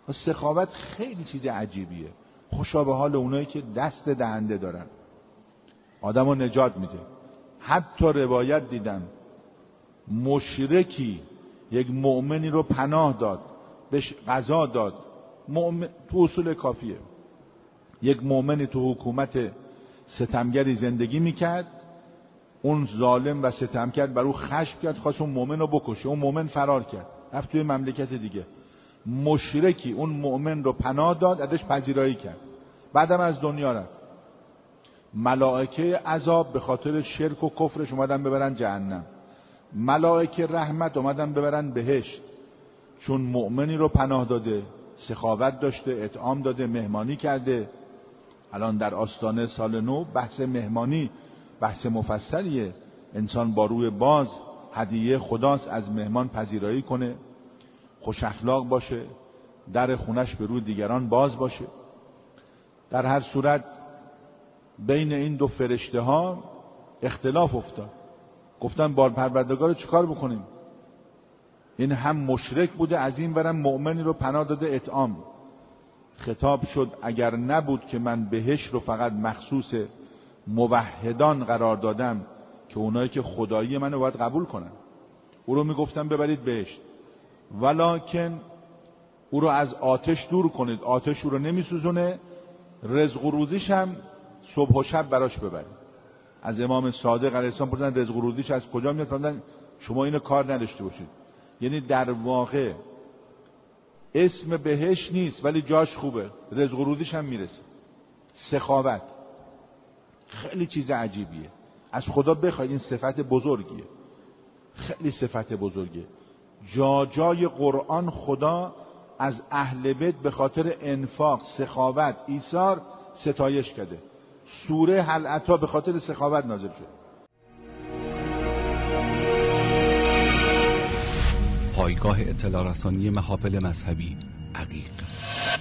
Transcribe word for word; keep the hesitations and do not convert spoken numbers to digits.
سخاوت خیلی چیز عجیبیه. خوشا به حال اونایی که دست دهنده دارن، آدم رو نجات میده. حتی روایت دیدم مشرکی یک مؤمنی رو پناه داد، بهش غذا داد. مؤمن تو اصول کافیه. یک مؤمنی تو حکومت ستمگری زندگی میکرد، اون ظالم و ستمگر بر او خشم کرد، خواست اون مؤمن رو بکشه. اون مؤمن فرار کرد رفت توی مملکت دیگه. مشرکی اون مؤمن رو پناه داد، ازش پذیرایی کرد، بعدم از دنیا رفت. ملائکه عذاب به خاطر شرک و کفرش اومدن ببرن جهنم، ملائکه رحمت اومدن ببرن بهشت، چون مؤمنی رو پناه داده، سخاوت داشته، اطعام داده، مهمانی کرده. الان در آستانه سال نو بحث مهمانی بحث مفصلیه. انسان با روی باز هدیه خداست، از مهمان پذیرایی کنه، خوش اخلاق باشه، در خونش به روی دیگران باز باشه. در هر صورت بین این دو فرشته ها اختلاف افتاد. گفتن بار پروردگار رو چیکار بکنیم؟ این هم مشرک بوده، از این برم مؤمنی رو پناه داده، اطعام. خطاب شد اگر نبود که من بهش رو فقط مخصوص موحدان قرار دادم که اونایی که خدایی منو باید قبول کنن، او رو میگفتم ببرید بهشت، ولکن او رو از آتش دور کنید، آتش او رو نمیسوزونه، رزق و روزیش هم صبح و شب براش ببرید. از امام صادق علیه السلام پرسیدن رزق و روزیش از کجا میاد؟ فرمودن شما اینو کار نداشته باشید. یعنی در واقع اسم بهش نیست ولی جاش خوبه، رزق و روزیش هم میرسه. سخاوت خیلی چیز عجیبیه. از خدا بخواید، این صفت بزرگیه، خیلی صفت بزرگیه. جا جای قرآن خدا از اهل بیت به خاطر انفاق، سخاوت، ایثار ستایش کرده. سوره هل اتی به خاطر سخاوت نازل شد. پایگاه اطلاع رسانی محافل مذهبی عقیق.